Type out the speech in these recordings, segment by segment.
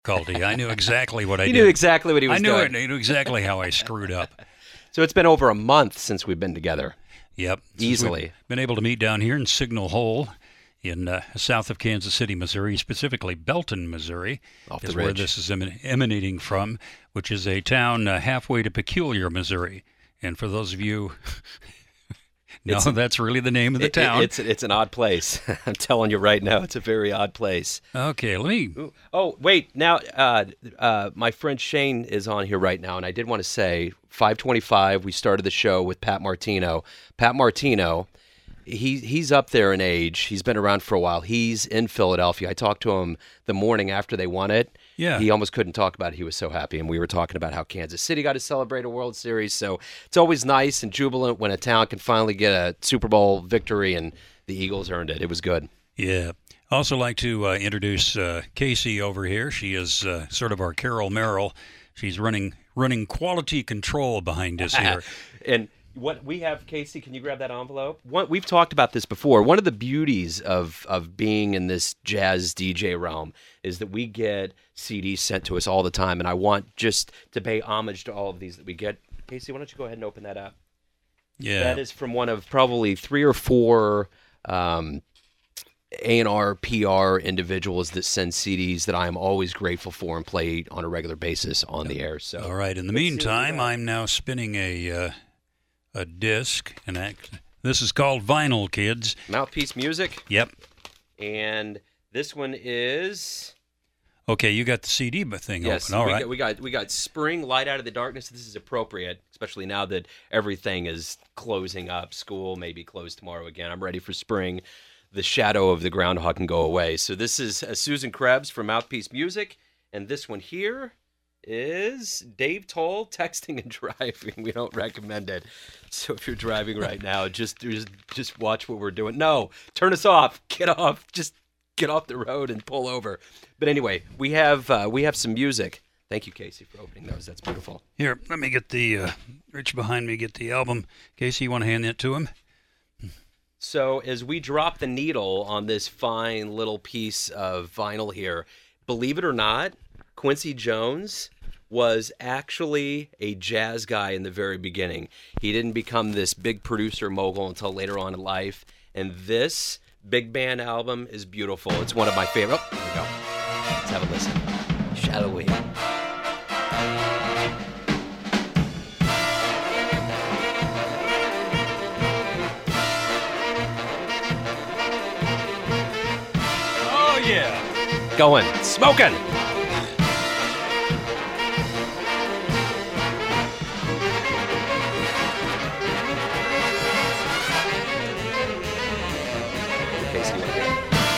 difficulty. I knew exactly what I He did. knew exactly what he was I knew doing. it. I knew exactly how I screwed up. So it's been over a month since we've been together. Yep. Since Easily. we've been able to meet down here in Signal Hole in south of Kansas City, Missouri, specifically Belton, Missouri, Off is the where ridge. this is emanating from, which is a town halfway to Peculiar, Missouri. And for those of you... No, that's really the name of the town. It's an odd place. I'm telling you right now, it's a very odd place. Okay, let me... Oh, wait. Now, my friend Shane is on here right now, and I did want to say, 525, we started the show with Pat Martino. Pat Martino, he's up there in age. He's been around for a while. He's in Philadelphia. I talked to him the morning after they won it. Yeah. He almost couldn't talk about it. He was so happy. And we were talking about how Kansas City got to celebrate a World Series. So it's always nice and jubilant when a town can finally get a Super Bowl victory, and the Eagles earned it. It was good. Yeah. Also like to introduce Casey over here. She is sort of our Carol Merrill. She's running quality control behind us here. And what we have, Casey, can you grab that envelope? We've talked about this before. One of the beauties of being in this jazz DJ realm is that we get CDs sent to us all the time, and I want just to pay homage to all of these that we get. Casey, why don't you go ahead and open that up? Yeah. That is from one of probably 3 or 4 A&R PR individuals that send CDs that I am always grateful for and play on a regular basis on the air. So, all right. In the meantime, I'm now spinning a disc, and this is called Vinyl, kids. Mouthpiece Music. Yep. And this one is... Okay, you got the CD thing Yes, open. All right. we got Spring, Light Out of the Darkness. This is appropriate, especially now that everything is closing up. School may be closed tomorrow again. I'm ready for spring. The shadow of the groundhog can go away. So this is Susan Krebs from Mouthpiece Music, and this one here is Dave Toll, Texting and Driving. We don't recommend it. So if you're driving right now, just watch what we're doing. No, turn us off. Get off. Just get off the road and pull over. But anyway, we have some music. Thank you, Casey, for opening those. That's beautiful. Here, let me get the Rich behind me. Get the album. Casey, you want to hand that to him? So as we drop the needle on this fine little piece of vinyl here, believe it or not, Quincy Jones was actually a jazz guy in the very beginning. He didn't become this big producer mogul until later on in life. And this big band album is beautiful. It's one of my favorite. Oh, here we go. Let's have a listen. Shall we? Oh, yeah. Going. Smoking. Casey, right here.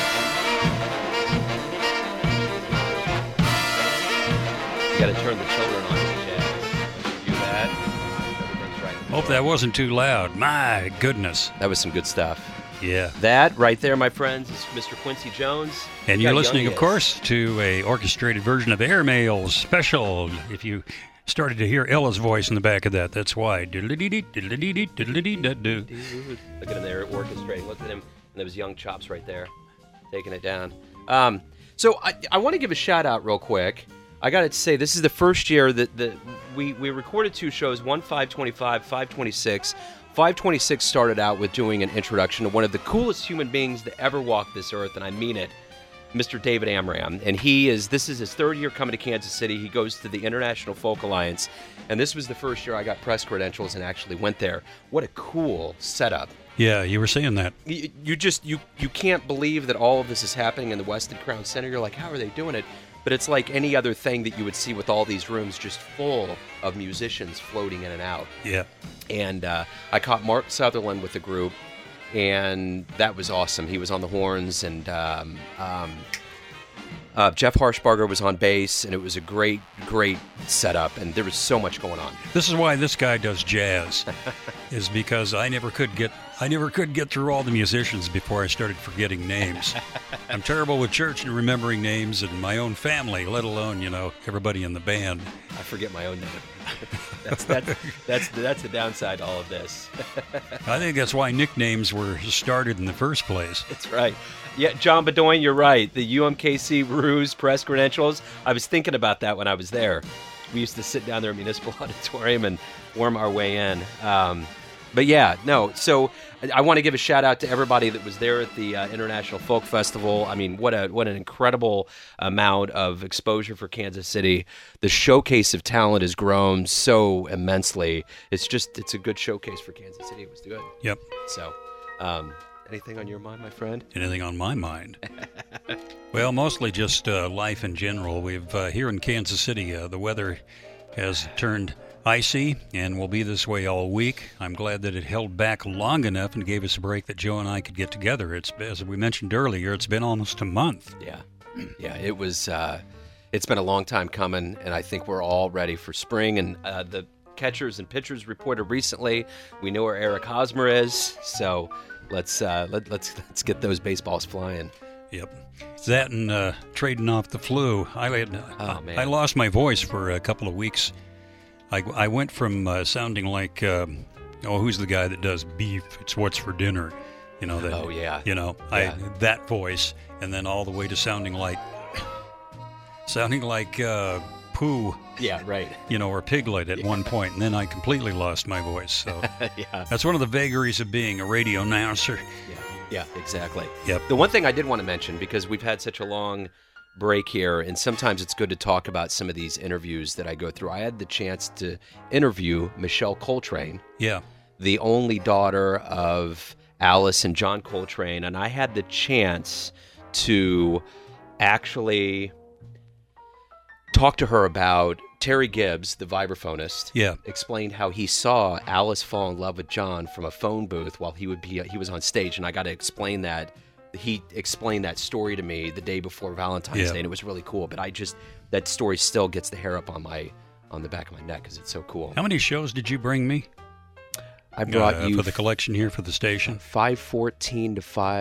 You got to turn the children on to the jazz. Do that. Everything's right. Hope that wasn't too loud. My goodness. That was some good stuff. Yeah. That right there, my friends, is Mr. Quincy Jones. And Look you're how listening, young of he is. course, to a orchestrated version of Airmail's special. If you started to hear Ella's voice in the back of that, that's why. Diddle-dee-dee, diddle-dee-dee-dee-doo. Look at him there orchestrating. Look at him and those young chops right there, taking it down. So I want to give a shout out real quick. I got to say, this is the first year that we recorded 2 shows, one 525, 526. 526 started out with doing an introduction to one of the coolest human beings to ever walk this earth, and I mean it, Mr. David Amram. And this is his 3rd year coming to Kansas City. He goes to the International Folk Alliance, and this was the first year I got press credentials and actually went there. What a cool setup. Yeah, you were saying that. You can't believe that all of this is happening in the Westin Crown Center. You're like, how are they doing it? But it's like any other thing that you would see with all these rooms just full of musicians floating in and out. Yeah. And I caught Mark Sutherland with the group, and that was awesome. He was on the horns, and Jeff Harshbarger was on bass, and it was a great, great setup, and there was so much going on. This is why this guy does jazz. is because I never could get through all the musicians before I started forgetting names. I'm terrible with church and remembering names and my own family, let alone, everybody in the band. I forget my own name. That's the downside to all of this. I think that's why nicknames were started in the first place. That's right. Yeah, John Bedoin, you're right. The UMKC Ruse press credentials, I was thinking about that when I was there. We used to sit down there at Municipal Auditorium and worm our way in. But yeah, no. So I want to give a shout out to everybody that was there at the International Folk Festival. I mean, what an incredible amount of exposure for Kansas City. The showcase of talent has grown so immensely. It's a good showcase for Kansas City. It was good. Yep. So, anything on your mind, my friend? Anything on my mind? Well, mostly just life in general. We've here in Kansas City, the weather has turned icy and will be this way all week. I'm glad that it held back long enough and gave us a break that Joe and I could get together. It's, as we mentioned earlier, it's been almost a month. Yeah, it was. It's been a long time coming, and I think we're all ready for spring. And the catchers and pitchers reported recently. We know where Eric Hosmer is, so let's get those baseballs flying. Yep. That and trading off the flu. I lost my voice for a couple of weeks. I went from sounding like, who's the guy that does beef? It's what's for dinner, That, oh yeah. That voice, and then all the way to sounding like Pooh. Yeah, right. Or Piglet at one point, and then I completely lost my voice. So yeah. That's one of the vagaries of being a radio announcer. Yeah, exactly. Yep. The one thing I did want to mention, because we've had such a long break here, and sometimes it's good to talk about some of these interviews that I go through. I had the chance to interview Michelle Coltrane, the only daughter of Alice and John Coltrane, and I had the chance to actually talk to her about Terry Gibbs, the vibraphonist, explained how he saw Alice fall in love with John from a phone booth while he was on stage, and I got to explain that. He explained that story to me the day before Valentine's Day, and it was really cool. But that story still gets the hair up on the back of my neck because it's so cool. How many shows did you bring me? I brought you for the collection here for the station. 512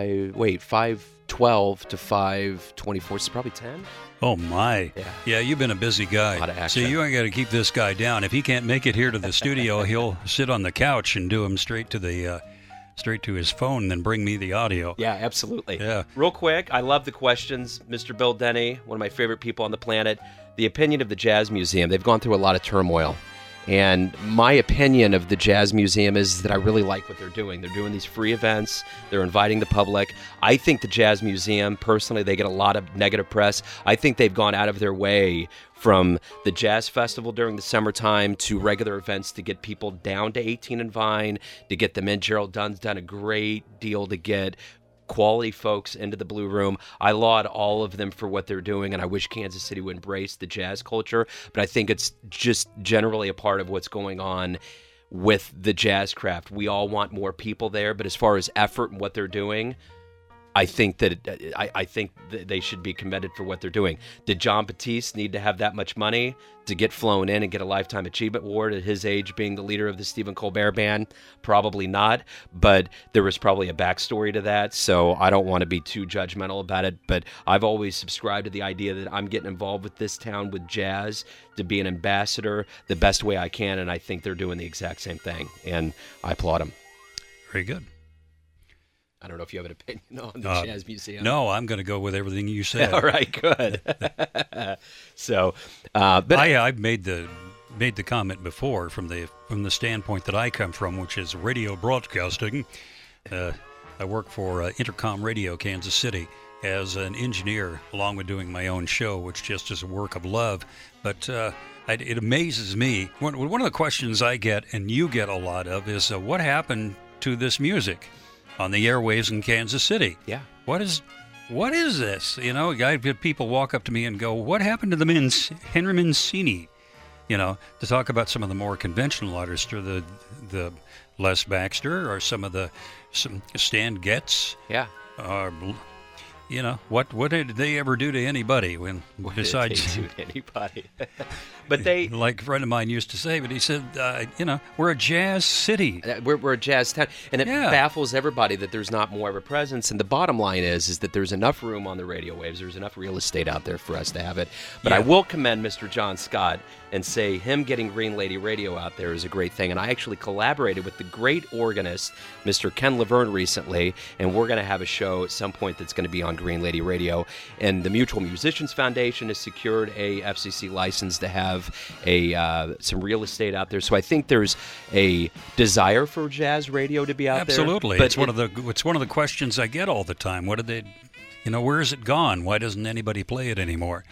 to 524. It's probably 10. Oh my! Yeah, you've been a busy guy. A lot of action. So you ain't got to keep this guy down. If he can't make it here to the studio, he'll sit on the couch and do him straight to his phone, and then bring me the audio. Yeah, absolutely. Yeah. Real quick, I love the questions. Mr. Bill Denny, one of my favorite people on the planet. The opinion of the Jazz Museum. They've gone through a lot of turmoil. And my opinion of the Jazz Museum is that I really like what they're doing. They're doing these free events. They're inviting the public. I think the Jazz Museum, personally, they get a lot of negative press. I think they've gone out of their way from the Jazz Festival during the summertime to regular events to get people down to 18 and Vine, to get them in. Gerald Dunn's done a great deal to get quality folks into the Blue Room. I laud all of them for what they're doing, and I wish Kansas City would embrace the jazz culture, but I think it's just generally a part of what's going on with the jazz craft. We all want more people there, but as far as effort and what they're doing, I think that they should be commended for what they're doing. Did John Batiste need to have that much money to get flown in and get a Lifetime Achievement Award at his age, being the leader of the Stephen Colbert Band? Probably not, but there was probably a backstory to that, so I don't want to be too judgmental about it, but I've always subscribed to the idea that I'm getting involved with this town with jazz to be an ambassador the best way I can, and I think they're doing the exact same thing, and I applaud them. Very good. I don't know if you have an opinion on the Jazz Museum. No, I'm going to go with everything you said. All right, good. So, but I've made the comment before from the standpoint that I come from, which is radio broadcasting. I work for Intercom Radio Kansas City as an engineer, along with doing my own show, which just is a work of love. But it amazes me. One of the questions I get, and you get a lot of, is what happened to this music on the airwaves in Kansas City? Yeah. What is this? I've had people walk up to me and go, what happened to the Henry Mancini? To talk about some of the more conventional artists, or the Les Baxter, or some Stan Getz. Yeah. what did they ever do to anybody besides do to anybody? But they, like a friend of mine used to say, but he said, we're a jazz city. We're a jazz town, and it baffles everybody that there's not more of a presence. And the bottom line is that there's enough room on the radio waves. There's enough real estate out there for us to have it. But I will commend Mr. John Scott and say him getting Green Lady Radio out there is a great thing. And I actually collaborated with the great organist, Mr. Ken Laverne, recently, and we're going to have a show at some point that's going to be on Green Lady Radio. And the Mutual Musicians Foundation has secured a FCC license to have some real estate out there. So I think there's a desire for jazz radio to be out there. Absolutely. It's one of the questions I get all the time. What did they, where is it gone? Why doesn't anybody play it anymore?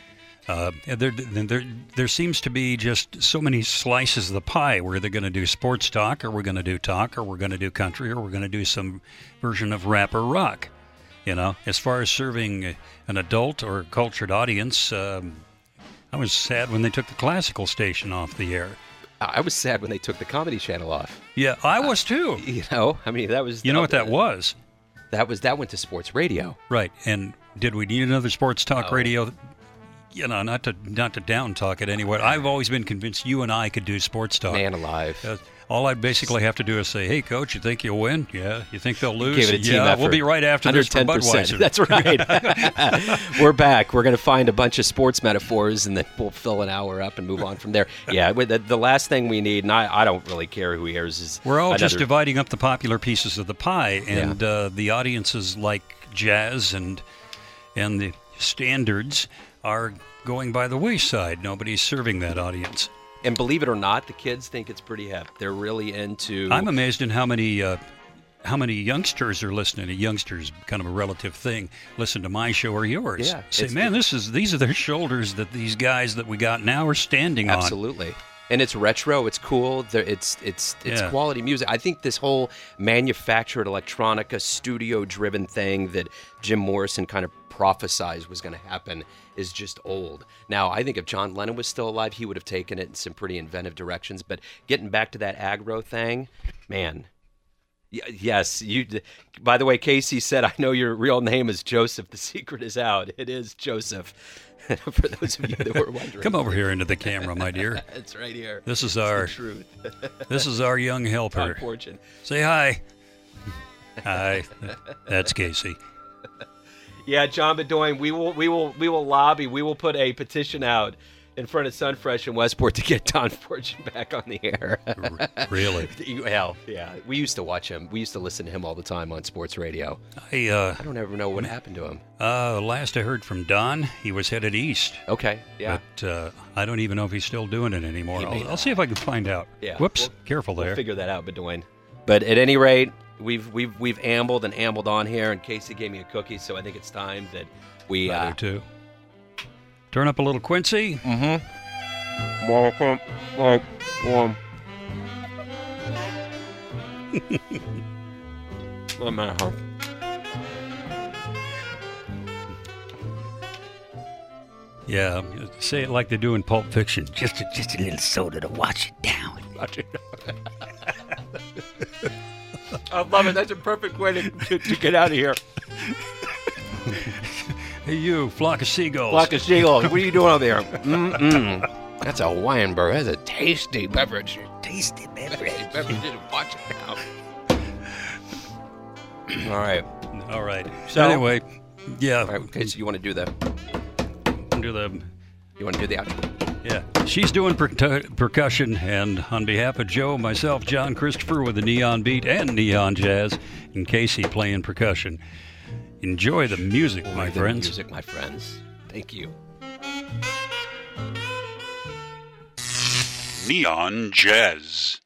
There seems to be just so many slices of the pie where they're going to do sports talk, or we're going to do talk, or we're going to do country, or we're going to do some version of rap or rock. As far as serving an adult or cultured audience, I was sad when they took the classical station off the air. I was sad when they took the comedy channel off. Yeah, I was too. That was. You know what that was? That went to sports radio. Right. And did we need another sports talk radio? Not to down talk it anyway. I've always been convinced you and I could do sports talk. Man alive. All I'd basically have to do is say, "Hey, coach, you think you'll win? Yeah. You think they'll lose? Give it a team effort. We'll be right after this for Budweiser." That's right. We're back. We're going to find a bunch of sports metaphors, and then we'll fill an hour up and move on from there. Yeah. The last thing we need, and I don't really care who hears, is we're all just dividing up the popular pieces of the pie, and the audiences like jazz and the standards are going by the wayside. Nobody's serving that audience. And believe it or not, the kids think it's pretty hip. They're really into... I'm amazed in how many youngsters are listening. Youngsters, kind of a relative thing, listen to my show or yours. Yeah, say, man, these are their shoulders that these guys that we got now are standing on. Absolutely. And it's retro. It's cool. It's quality music. I think this whole manufactured electronica, studio-driven thing that Jim Morrison kind of prophesized was going to happen is just old. Now, I think if John Lennon was still alive, he would have taken it in some pretty inventive directions. But getting back to that aggro thing, man. Yes. By the way, Casey said, "I know your real name is Joseph. The secret is out." It is Joseph. For those of you that were wondering. Come over here into the camera, my dear. It's right here. This is our truth. This is our young helper. Fortune. Say hi. Hi. That's Casey. Yeah, John Bedoin, we will lobby. We will put a petition out in front of Sunfresh in Westport to get Don Fortune back on the air. Really? Hell, yeah. We used to watch him. We used to listen to him all the time on sports radio. I don't ever know what happened to him. Last I heard from Don, he was headed east. Okay, yeah. But I don't even know if he's still doing it anymore. I'll see if I can find out. Yeah. Whoops, careful there. We'll figure that out, Bedoin. But at any rate, we've ambled and ambled on here, and Casey gave me a cookie, so I think it's time that we... I do too. Turn up a little Quincy. Mm-hmm. Yeah, say it like they do in Pulp Fiction. Just a little soda to wash it down. I love it. That's a perfect way to get out of here. Hey, you, flock of seagulls. Flock of seagulls. What are you doing over there? That's a Weinberg. That's a tasty beverage. Tasty beverage. Watch it now. All right. So anyway, yeah. All right, okay, so you want to do the... You want to do the outro? Yeah. She's doing percussion, and on behalf of Joe, myself, John Christopher with the Neon Beat and Neon Jazz, and Casey playing percussion. Enjoy the music, my friends. Music, my friends. Thank you. Neon Jazz.